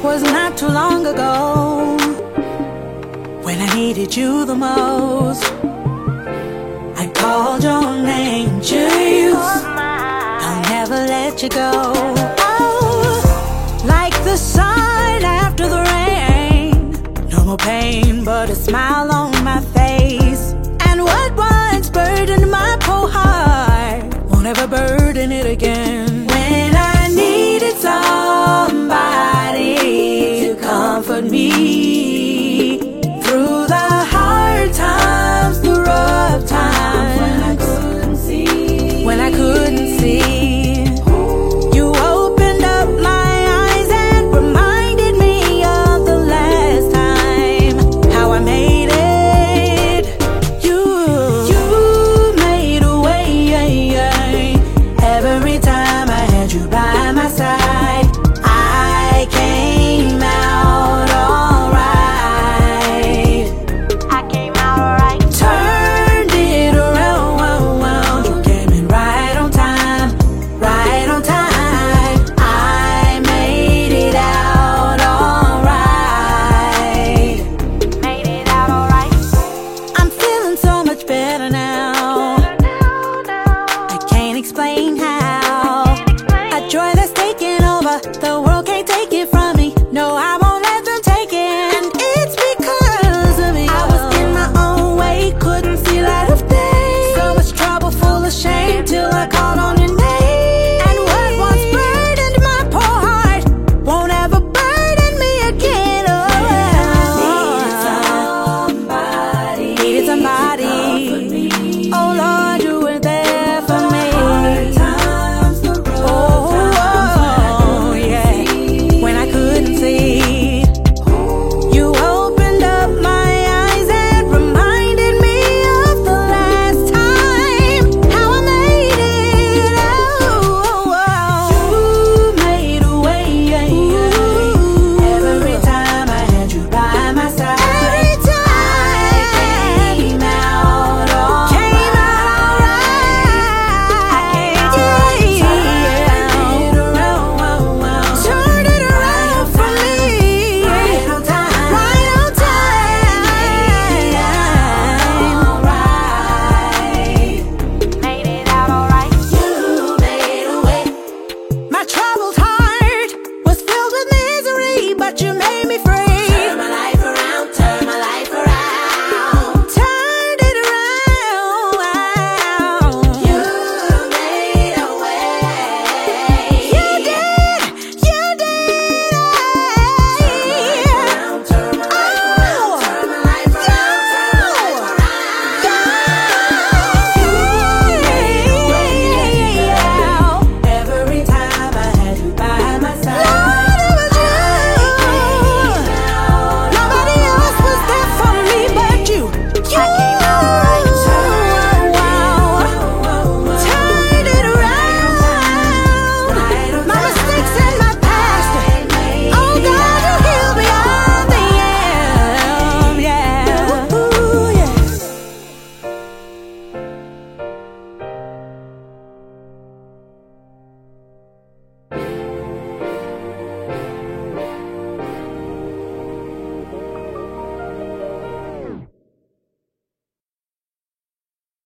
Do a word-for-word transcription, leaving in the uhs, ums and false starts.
was not too long ago, when I needed you the most. I called your name, Juice. I'll never let you go. Oh, like the sun after the rain. No more pain, but a smile on my face. And what once burned